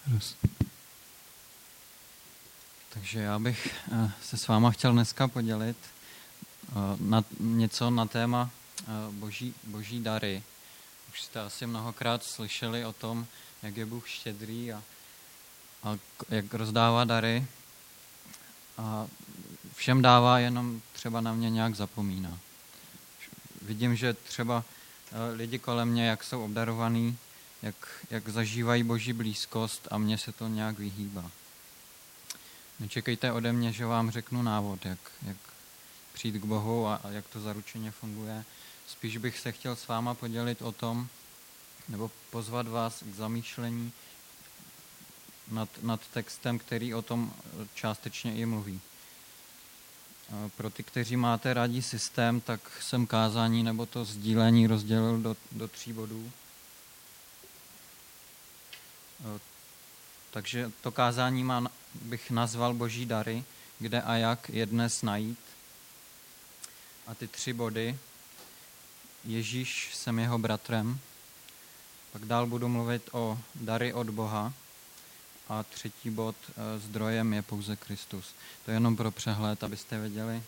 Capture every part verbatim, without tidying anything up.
Rus. Takže já bych se s váma chtěl dneska podělit na něco na téma boží, boží dary. Už jste asi mnohokrát slyšeli o tom, jak je Bůh štědrý a, a jak rozdává dary. A všem dává, jenom třeba na mě nějak zapomíná. Vidím, že třeba lidi kolem mě, jak jsou obdarovaní, jak, jak zažívají boží blízkost a mně se to nějak vyhýbá. Nečekejte ode mě, že vám řeknu návod, jak, jak přijít k Bohu a, a jak to zaručeně funguje. Spíš bych se chtěl s váma podělit o tom, nebo pozvat vás k zamýšlení nad, nad textem, který o tom částečně i mluví. Pro ty, kteří máte rádi systém, tak jsem kázání nebo to sdílení rozdělil do, do tří bodů. Takže to kázání má, bych nazval Boží dary, kde a jak je dnes najít. A ty tři body: Ježíš, jsem jeho bratrem. Pak dál budu mluvit o dary od Boha. A třetí bod, zdrojem je pouze Kristus. To je jenom pro přehled, abyste věděli,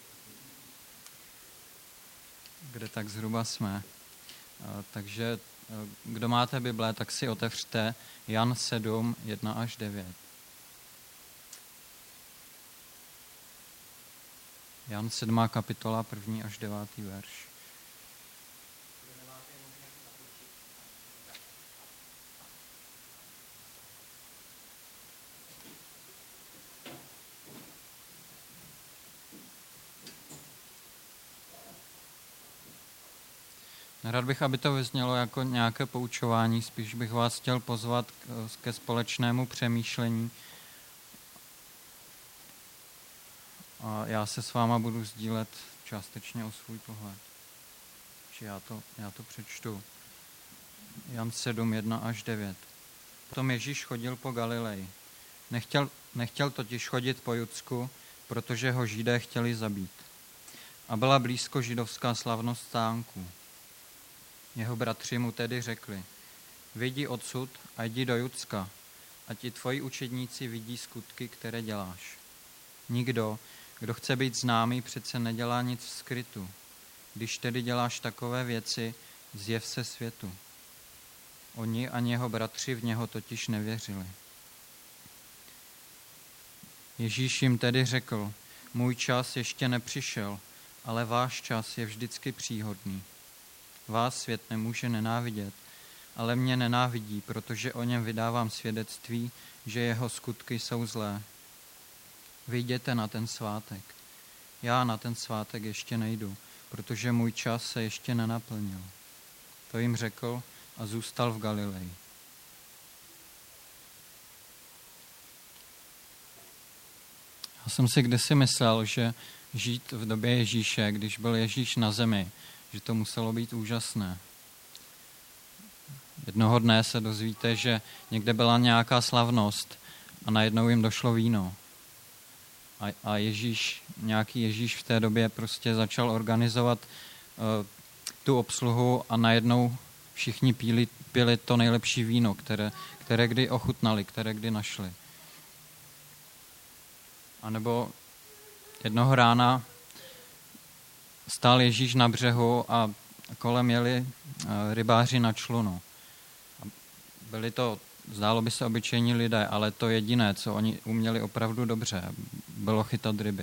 kde tak zhruba jsme. Takže kdo máte Bible, tak si otevřte Jan sedm, jedna až devět. Jan sedmá kapitola, první až devátý verš. Rád bych, aby to vyznělo jako nějaké poučování, spíš bych vás chtěl pozvat ke společnému přemýšlení. A já se s váma budu sdílet částečně o svůj pohled. Či já to, já to přečtu. Jan sedm, jedna až devět. Potom Ježíš chodil po Galileji. Nechtěl, nechtěl totiž chodit po Judsku, protože ho Židé chtěli zabít. A byla blízko židovská slavnost stánků. Jeho bratři mu tedy řekli: Vyjdi odsud a jdi do Judska, ať i tvoji učedníci vidí skutky, které děláš. Nikdo, kdo chce být známý, přece nedělá nic v skrytu. Když tedy děláš takové věci, zjev se světu. Oni ani jeho bratři v něho totiž nevěřili. Ježíš jim tedy řekl: Můj čas ještě nepřišel, ale váš čas je vždycky příhodný. Vás svět nemůže nenávidět, ale mě nenávidí, protože o něm vydávám svědectví, že jeho skutky jsou zlé. Vyjděte na ten svátek. Já na ten svátek ještě nejdu, protože můj čas se ještě nenaplnil. To jim řekl a zůstal v Galileji. Já jsem si kdysi myslel, že žít v době Ježíše, když byl Ježíš na zemi, že to muselo být úžasné. Jednoho dne se dozvíte, že někde byla nějaká slavnost a najednou jim došlo víno. A, a Ježíš, nějaký Ježíš v té době prostě začal organizovat uh, tu obsluhu a najednou všichni píli, pili to nejlepší víno, které, které kdy ochutnali, které kdy našli. A nebo jednoho rána stál Ježíš na břehu a kolem jeli rybáři na člunu. Byli to, zdálo by se, obyčejní lidé, ale to jediné, co oni uměli opravdu dobře, bylo chytat ryby.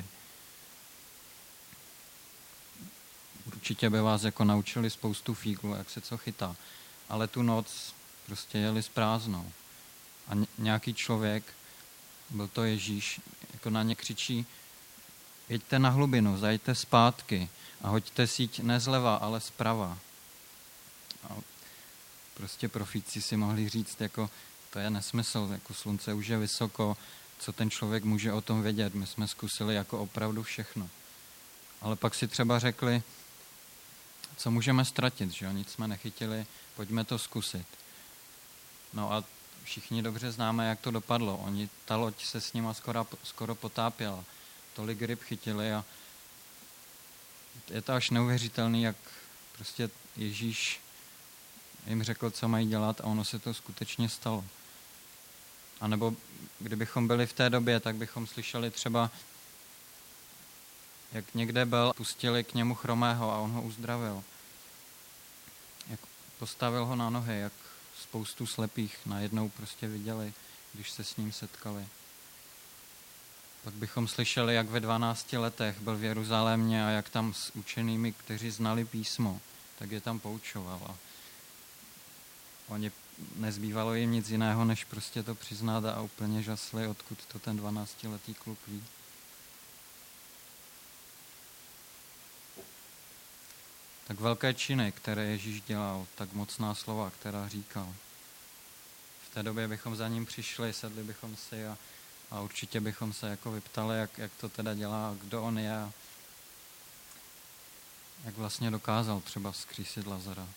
Určitě by vás jako naučili spoustu fíglu, jak se co chytá. Ale tu noc prostě jeli s prázdnou. A nějaký člověk, byl to Ježíš, jako na ně křičí: Jeďte na hlubinu, zajďte zpátky a hoďte síť ne zleva, ale zprava. A prostě profíci si mohli říct, jako to je nesmysl, jako slunce už je vysoko, co ten člověk může o tom vědět, my jsme zkusili jako opravdu všechno. Ale pak si třeba řekli, co můžeme ztratit, že jo, nic jsme nechytili, pojďme to zkusit. No a všichni dobře známe, jak to dopadlo. Oni, ta loď se s nima skoro, skoro potápěla. Tolik ryb chytili a je to až neuvěřitelný, jak prostě Ježíš jim řekl, co mají dělat, a ono se to skutečně stalo. A nebo kdybychom byli v té době, tak bychom slyšeli třeba, jak někde byl, pustili k němu chromého a on ho uzdravil. Jak postavil ho na nohy, jak spoustu slepých najednou prostě viděli, když se s ním setkali. Pak bychom slyšeli, jak ve dvanácti letech byl v Jeruzalémě a jak tam s učenými, kteří znali písmo, tak je tam poučoval. A oni nezbývalo jim nic jiného, než prostě to přiznat a úplně žasli, odkud to ten dvanáctiletý kluk ví. Tak velké činy, které Ježíš dělal, tak mocná slova, která říkal. V té době bychom za ním přišli, sedli bychom si a, a určitě bychom se jako vyptali, jak, jak to teda dělá, kdo on je a jak vlastně dokázal třeba vzkřísit Lazara.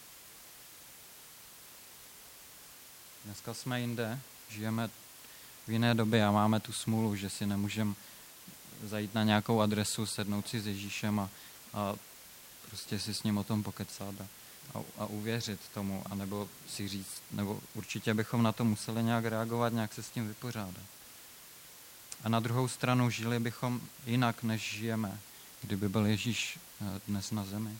Dneska jsme jinde, žijeme v jiné době a máme tu smůlu, že si nemůžeme zajít na nějakou adresu, sednout si s Ježíšem a, a prostě si s ním o tom pokecat a, a uvěřit tomu, anebo si říct, nebo určitě bychom na to museli nějak reagovat, nějak se s tím vypořádat. A na druhou stranu žili bychom jinak, než žijeme, kdyby byl Ježíš dnes na zemi.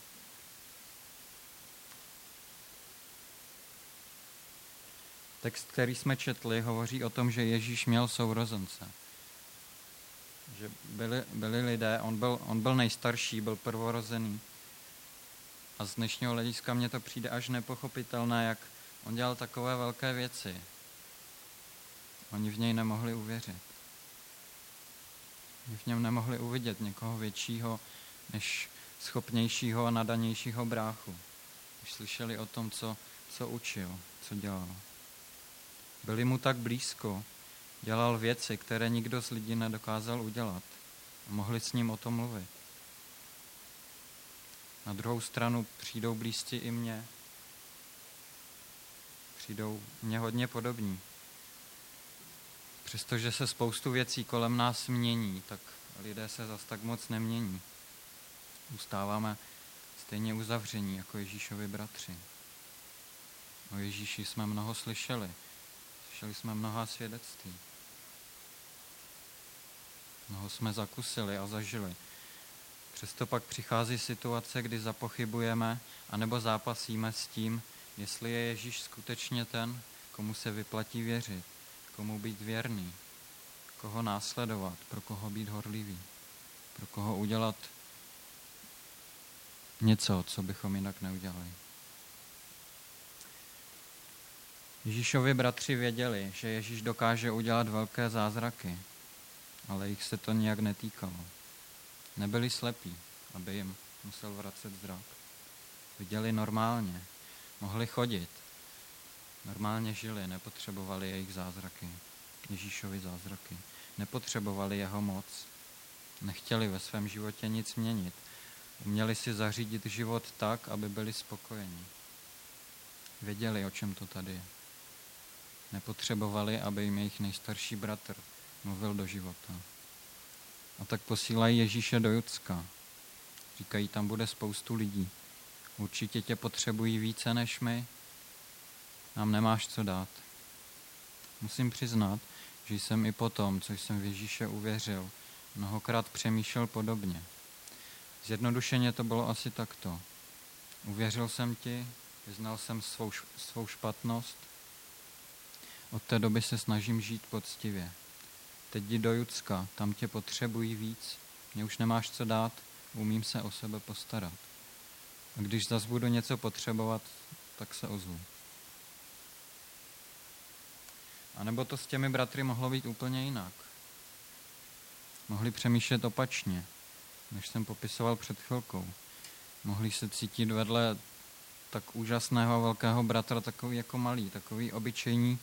Text, který jsme četli, hovoří o tom, že Ježíš měl sourozence. Že byli, byli lidé, on byl, on byl nejstarší, byl prvorozený. A z dnešního hlediska mně to přijde až nepochopitelné, jak on dělal takové velké věci. Oni v něj nemohli uvěřit. Oni v něm nemohli uvidět někoho většího, než schopnějšího a nadanějšího bráchu. Když slyšeli o tom, co, co učil, co dělal. Byli mu tak blízko, dělal věci, které nikdo z lidí nedokázal udělat. A mohli s ním o tom mluvit. Na druhou stranu přijdou blízci i mně. Přijdou mně hodně podobní. Přestože se spoustu věcí kolem nás mění, tak lidé se zas tak moc nemění. Ustáváme stejně uzavření jako Ježíšovi bratři. O Ježíši jsme mnoho slyšeli. Slyšeli jsme mnoha svědectví. Mnoho jsme zakusili a zažili. Přesto pak přichází situace, kdy zapochybujeme anebo zápasíme s tím, jestli je Ježíš skutečně ten, komu se vyplatí věřit, komu být věrný, koho následovat, pro koho být horlivý, pro koho udělat něco, co bychom jinak neudělali. Ježíšovi bratři věděli, že Ježíš dokáže udělat velké zázraky, ale jich se to nijak netýkalo. Nebyli slepí, aby jim musel vracet zrak. Viděli normálně, mohli chodit, normálně žili, nepotřebovali jejich zázraky, Ježíšovi zázraky. Nepotřebovali jeho moc, nechtěli ve svém životě nic měnit. Uměli si zařídit život tak, aby byli spokojení. Věděli, o čem to tady je. Nepotřebovali, aby jim jejich nejstarší bratr mluvil do života. A tak posílají Ježíše do Judska. Říkají, tam bude spoustu lidí. Určitě tě potřebují více než my. Nám nemáš co dát. Musím přiznat, že jsem i potom, co jsem v Ježíše uvěřil, mnohokrát přemýšlel podobně. Zjednodušeně to bylo asi takto. Uvěřil jsem ti, vyznal jsem svou, svou špatnost. Od té doby se snažím žít poctivě. Teď jdi do Judska, tam tě potřebují víc. Mě už nemáš co dát, umím se o sebe postarat. A když zas budu něco potřebovat, tak se ozvu. A nebo to s těmi bratry mohlo být úplně jinak. Mohli přemýšlet opačně, než jsem popisoval před chvilkou. Mohli se cítit vedle tak úžasného a velkého bratra takový jako malý, takový obyčejný,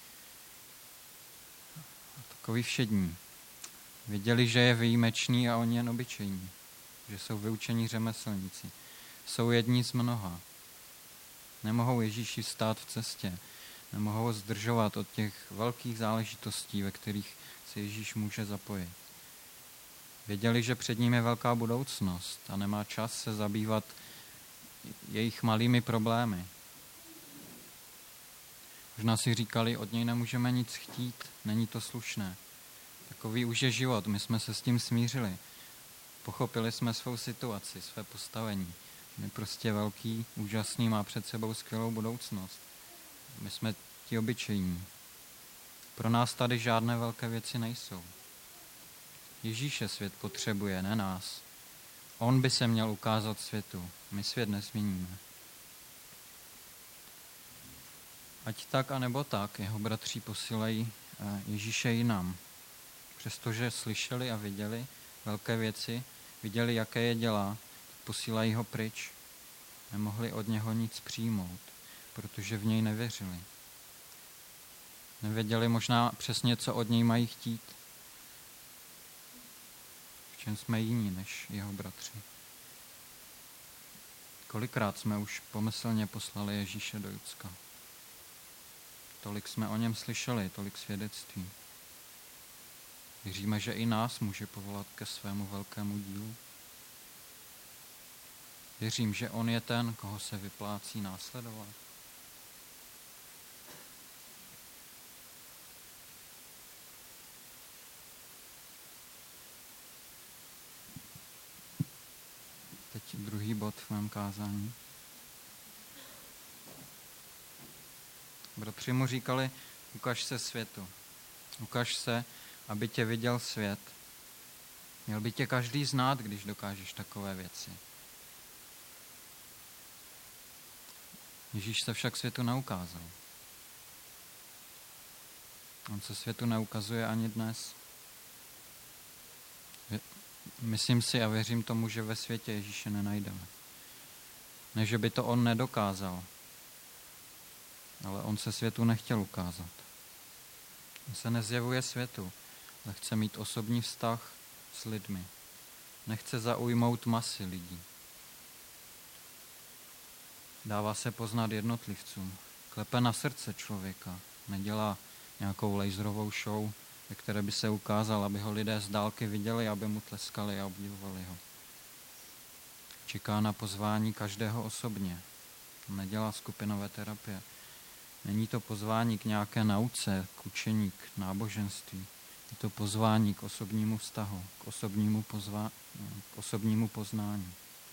takový všední. Věděli, že je výjimečný a oni jen obyčejní, že jsou vyučení řemeslníci. Jsou jedni z mnoha. Nemohou Ježíši stát v cestě, nemohou ho zdržovat od těch velkých záležitostí, ve kterých se Ježíš může zapojit. Věděli, že před ním je velká budoucnost a nemá čas se zabývat jejich malými problémy. Možná si říkali, od něj nemůžeme nic chtít, není to slušné. Takový už je život, my jsme se s tím smířili. Pochopili jsme svou situaci, své postavení. Je prostě velký, úžasný, má před sebou skvělou budoucnost. My jsme ti obyčejní. Pro nás tady žádné velké věci nejsou. Ježíše svět potřebuje, ne nás. On by se měl ukázat světu. My svět nezměníme. Ať tak, anebo tak, jeho bratři posílají Ježíše jinam. Přestože slyšeli a viděli velké věci, viděli, jaké je dělá, posílají ho pryč. Nemohli od něho nic přijmout, protože v něj nevěřili. Nevěděli možná přesně, co od něj mají chtít. V čem jsme jiní než jeho bratři. Kolikrát jsme už pomyslně poslali Ježíše do Judska. Tolik jsme o něm slyšeli, tolik svědectví. Věříme, že i nás může povolat ke svému velkému dílu. Věřím, že on je ten, koho se vyplácí následovat. Teď druhý bod v mém kázání. Bratři mu říkali, ukaž se světu. Ukaž se, aby tě viděl svět. Měl by tě každý znát, když dokážeš takové věci. Ježíš se však světu neukázal. On se světu neukazuje ani dnes. Myslím si a věřím tomu, že ve světě Ježíše nenajdeme. Ne, že by to on nedokázal, ale on se světu nechtěl ukázat. On se nezjevuje světu, ale chce mít osobní vztah s lidmi. Nechce zaujmout masy lidí. Dává se poznat jednotlivcům. Klepe na srdce člověka. Nedělá nějakou laserovou show, ve které by se ukázal, aby ho lidé z dálky viděli, aby mu tleskali a obdivovali ho. Čeká na pozvání každého osobně. Nedělá skupinové terapie. Není to pozvání k nějaké nauce, k učení, k náboženství. Je to pozvání k osobnímu vztahu, k osobnímu, pozva- k osobnímu poznání.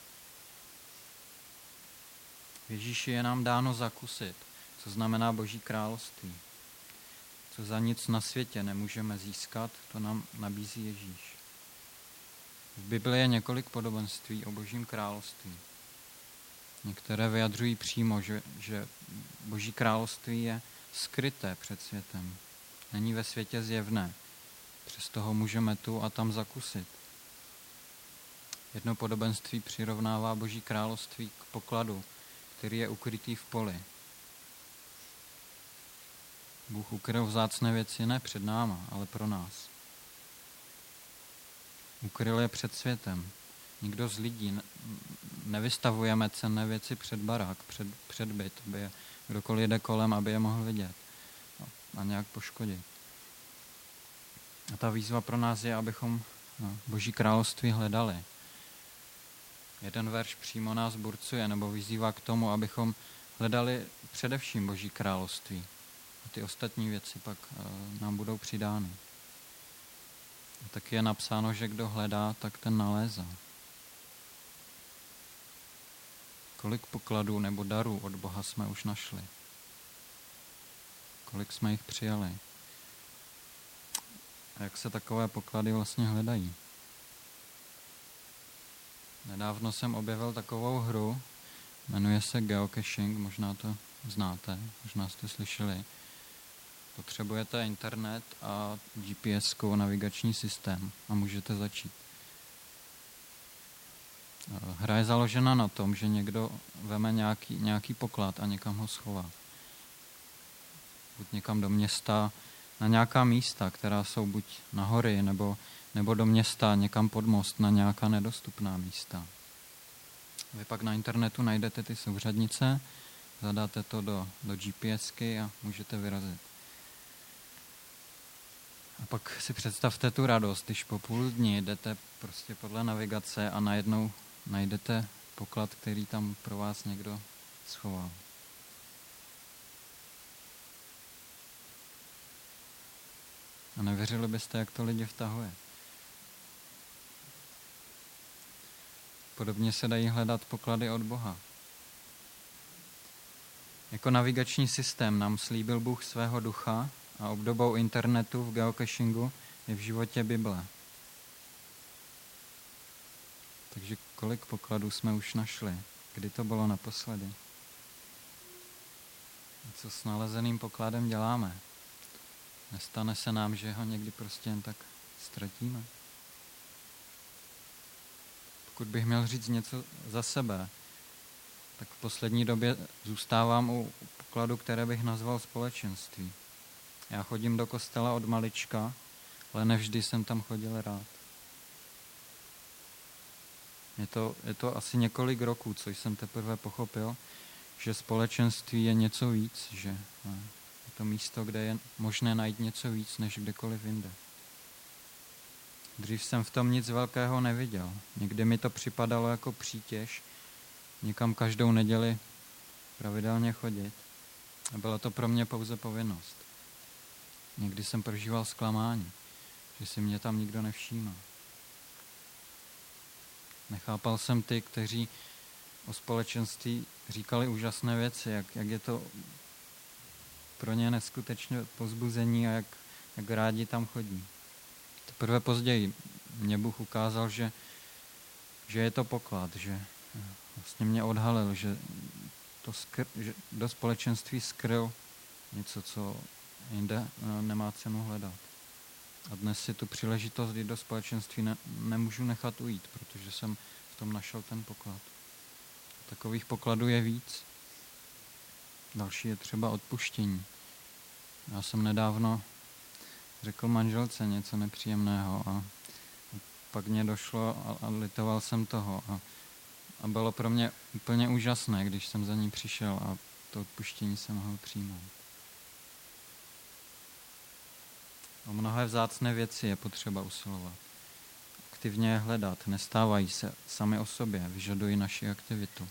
Ježíši je nám dáno zakusit, co znamená Boží království. Co za nic na světě nemůžeme získat, to nám nabízí Ježíš. V Bibli je několik podobenství o Božím království. Některé vyjadřují přímo, že, že Boží království je skryté před světem. Není ve světě zjevné. Přesto ho můžeme tu a tam zakusit. Jedno podobenství přirovnává Boží království k pokladu, který je ukrytý v poli. Bůh ukryl vzácné věci ne před náma, ale pro nás. Ukryl je před světem. Nikdo z lidí nevystavujeme cenné věci před barák, před, před byt, aby je kdokoliv jde kolem, aby je mohl vidět a nějak poškodit. A ta výzva pro nás je, abychom no, Boží království hledali. Jeden verš přímo nás burcuje nebo vyzývá k tomu, abychom hledali především Boží království. A ty ostatní věci pak uh, nám budou přidány. A taky je napsáno, že kdo hledá, tak ten nalézá. Kolik pokladů nebo darů od Boha jsme už našli? Kolik jsme jich přijali? A jak se takové poklady vlastně hledají? Nedávno jsem objevil takovou hru, jmenuje se geocaching, možná to znáte, možná jste slyšeli. Potřebujete internet a G P S kou navigační systém a můžete začít. Hra je založena na tom, že někdo veme nějaký, nějaký poklad a někam ho schová. Buď někam do města, na nějaká místa, která jsou buď na hory, nebo, nebo do města, někam pod most, na nějaká nedostupná místa. Vy pak na internetu najdete ty souřadnice, zadáte to do, do GPSky a můžete vyrazit. A pak si představte tu radost, když po půl dní jdete prostě podle navigace a najednou najdete poklad, který tam pro vás někdo schoval. A nevěřili byste, jak to lidi vtahuje. Podobně se dají hledat poklady od Boha. Jako navigační systém nám slíbil Bůh svého ducha a obdobou internetu v geocachingu je v životě Bible. Takže kolik pokladů jsme už našli? Kdy to bylo naposledy? Co s nalezeným pokladem děláme? Nestane se nám, že ho někdy prostě jen tak ztratíme? Pokud bych měl říct něco za sebe, tak v poslední době zůstávám u pokladu, které bych nazval společenství. Já chodím do kostela od malička, ale nevždy jsem tam chodil rád. Je to, je to asi několik roků, co jsem teprve pochopil, že společenství je něco víc, že je to místo, kde je možné najít něco víc, než kdekoliv jinde. Dřív jsem v tom nic velkého neviděl. Někdy mi to připadalo jako přítěž, někam každou neděli pravidelně chodit. A byla to pro mě pouze povinnost. Někdy jsem prožíval zklamání, že si mě tam nikdo nevšímal. Nechápal jsem ty, kteří o společenství říkali úžasné věci, jak, jak je to pro ně neskutečné povzbuzení a jak, jak rádi tam chodí. Teprve později mě Bůh ukázal, že, že je to poklad, že vlastně mě odhalil, že, to skr, že do společenství skryl něco, co jinde nemá cenu hledat. A dnes si tu příležitost jít do společenství ne, nemůžu nechat ujít, protože jsem v tom našel ten poklad. Takových pokladů je víc. Další je třeba odpuštění. Já jsem nedávno řekl manželce něco nepříjemného a pak mě došlo a, a litoval jsem toho. A, a bylo pro mě úplně úžasné, když jsem za ní přišel a to odpuštění jsem mohl přijmout. O mnohé vzácné věci je potřeba usilovat. Aktivně je hledat, nestávají se sami o sobě, vyžadují naši aktivitu.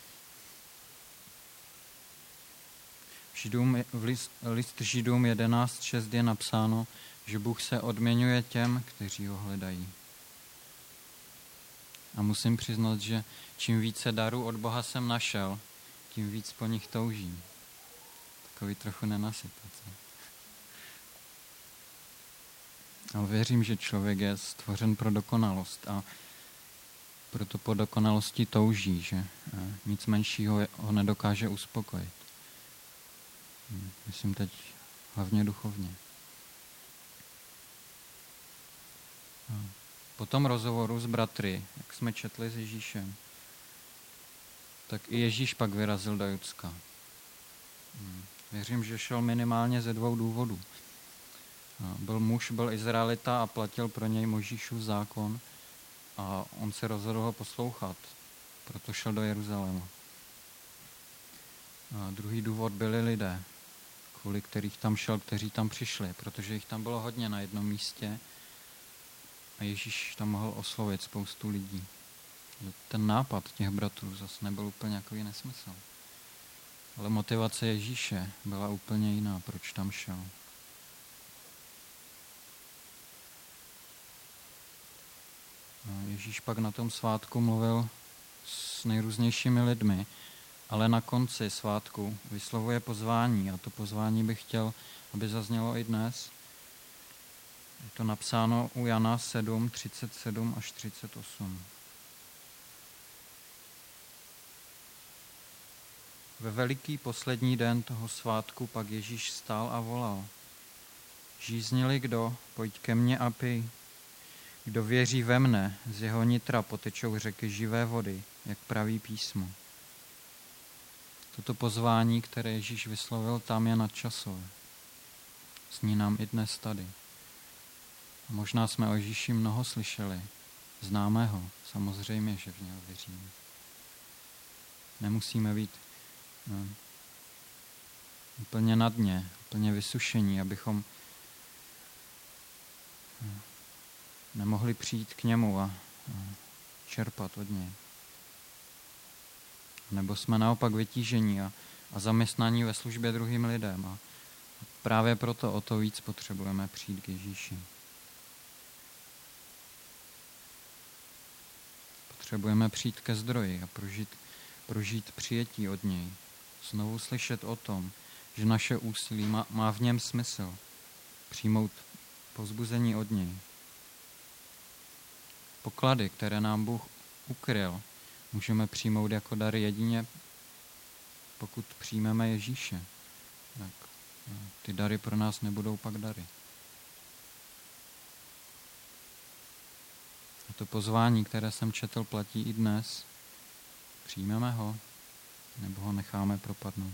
Židům, v list, list Židům jedenáct šest je napsáno, že Bůh se odměňuje těm, kteří ho hledají. A musím přiznat, že čím více darů od Boha jsem našel, tím víc po nich toužím. Takový trochu nenasypat. Ale věřím, že člověk je stvořen pro dokonalost a proto po dokonalosti touží, že nic menšího ho nedokáže uspokojit. Myslím teď hlavně duchovně. Po tom rozhovoru s bratry, jak jsme četli s Ježíšem, tak i Ježíš pak vyrazil do Judska. Věřím, že šel minimálně ze dvou důvodů. Byl muž, byl Izraelita a platil pro něj Mojžíšův zákon a on se rozhodl ho poslouchat, proto šel do Jeruzaléma. A druhý důvod byli lidé, kvůli kterých tam šel, kteří tam přišli, protože jich tam bylo hodně na jednom místě a Ježíš tam mohl oslovit spoustu lidí. Ten nápad těch bratrů zase nebyl úplně takový nesmysl. Ale motivace Ježíše byla úplně jiná, proč tam šel. Ježíš pak na tom svátku mluvil s nejrůznějšími lidmi, ale na konci svátku vyslovuje pozvání a to pozvání bych chtěl, aby zaznělo i dnes. Je to napsáno u Jana sedm, třicet sedm až třicet osm. Ve veliký poslední den toho svátku pak Ježíš stál a volal. Žízni-li kdo, pojď ke mně a pij. Kdo věří ve mne, z jeho nitra potečou řeky živé vody, jak praví písmo. Toto pozvání, které Ježíš vyslovil, tam je nadčasové. Zní nám i dnes tady. A možná jsme o Ježíši mnoho slyšeli. Známe ho, samozřejmě, že v něho věříme. Nemusíme být no, úplně na dně, úplně vysušení, abychom no, nemohli přijít k němu a čerpat od něj. Nebo jsme naopak vytížení a, a zaměstnaní ve službě druhým lidem a právě proto o to víc potřebujeme přijít k Ježíši. Potřebujeme přijít ke zdroji a prožít, prožít přijetí od něj. Znovu slyšet o tom, že naše úsilí má, má v něm smysl. Přijmout povzbuzení od něj. Poklady, které nám Bůh ukryl, můžeme přijmout jako dary jedině, pokud přijmeme Ježíše. Tak ty dary pro nás nebudou pak dary. A to pozvání, které jsem četl, platí i dnes. Přijmeme ho, nebo ho necháme propadnout.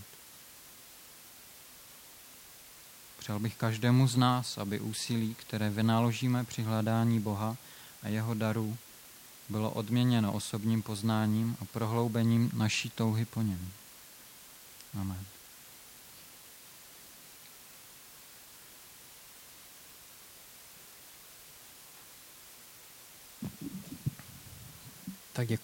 Přál bych každému z nás, aby úsilí, které vynaložíme při hledání Boha a jeho darů, bylo odměněno osobním poznáním a prohloubením naší touhy po něm. Amen. Tak děkuji.